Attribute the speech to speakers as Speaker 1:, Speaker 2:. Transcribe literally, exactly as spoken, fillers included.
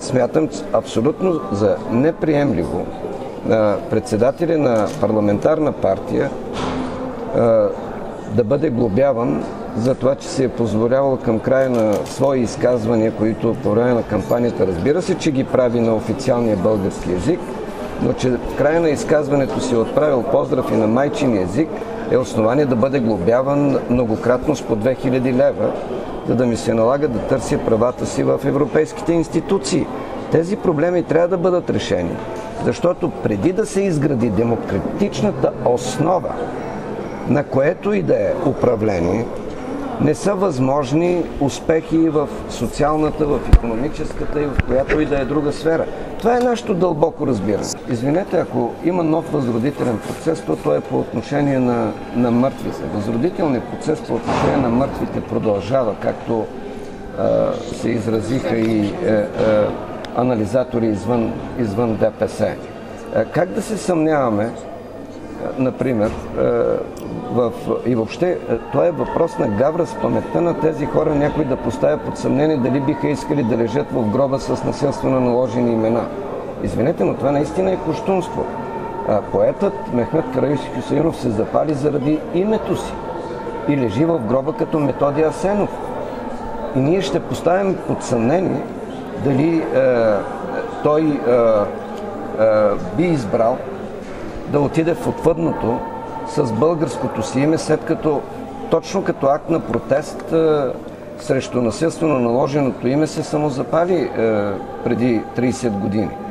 Speaker 1: смятам абсолютно за неприемливо на председателя на парламентарна партия да бъде глобяван за това, че се е позволявал към края на свои изказвания, които по време на кампанията, разбира се, че ги прави на официалния български език, но че в края на изказването си е отправил поздрав и на майчин език, е основание да бъде глобяван многократно с по две хиляди лева, за да ми се налага да търся правата си в европейските институции. Тези проблеми трябва да бъдат решени, защото преди да се изгради демократичната основа, на което и да е управление, не са възможни успехи в социалната, в икономическата и в която и да е друга сфера. Това е нашето дълбоко разбиране. Извинете, ако има нов възродителен процес, то той е по отношение на, на мъртвите. Възродителният процес по отношение на мъртвите продължава, както а, се изразиха и е, е, анализатори извън, извън ДПС. А, как да се съмняваме, например, в, и въобще, това е въпрос на гавра с паметта на тези хора, някой да поставя под съмнение дали биха искали да лежат в гроба с насилствено наложени имена. Извинете, но това наистина е кощунство. Поетът Мехмед Караюсиф Хюсеинов се запали заради името си и лежи в гроба като Методи Асенов. И ние ще поставим под съмнение дали е, той е, е, би избрал да отиде в отвъдното с българското си име, след като точно като акт на протест е, срещу насилствено наложеното име се самозапали е, преди трийсет години.